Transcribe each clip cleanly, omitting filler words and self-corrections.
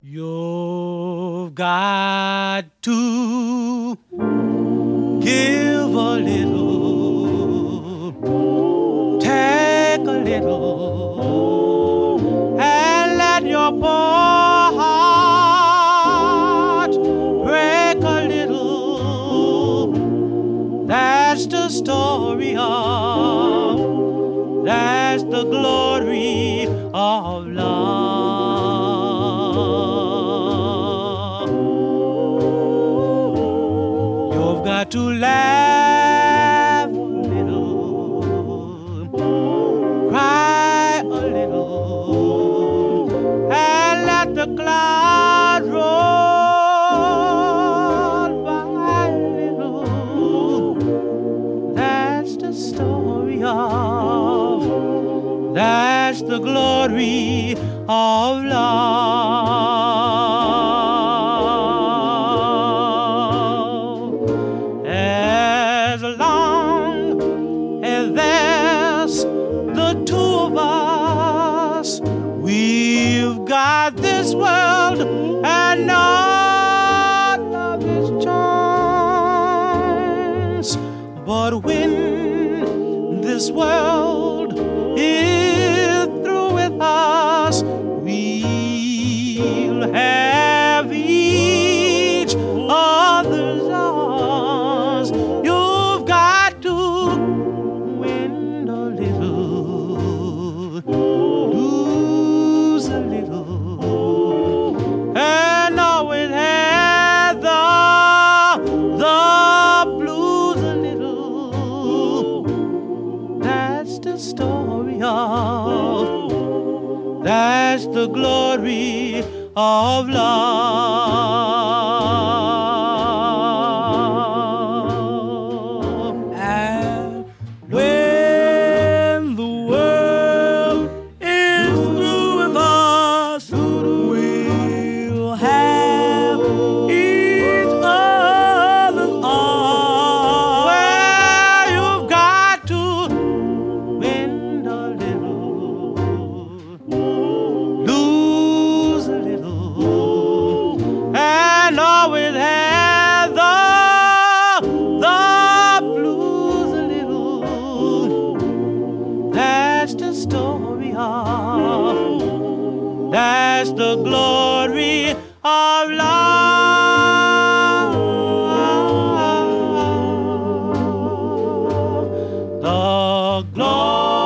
You've got to give a little, take a little, and let your poor heart break a little. That's the story that's the glory of love. You've got to laugh a little, cry a little, and let the clouds roll by a little. That's the story that's the glory of love. As long as there's the two of us, we've got this world and none of its charms. But when this world is through with us, we'll have each other's arms. You've got to win a little, lose a little, and always have the blues a little. That's the story that's the glory of love. And when the world is through with us, we'll have each other's arms. Well, you've got to win a little, lose a little, and always have the blues a little. That's the story that's the glory of love. The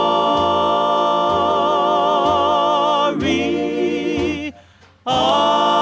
glory of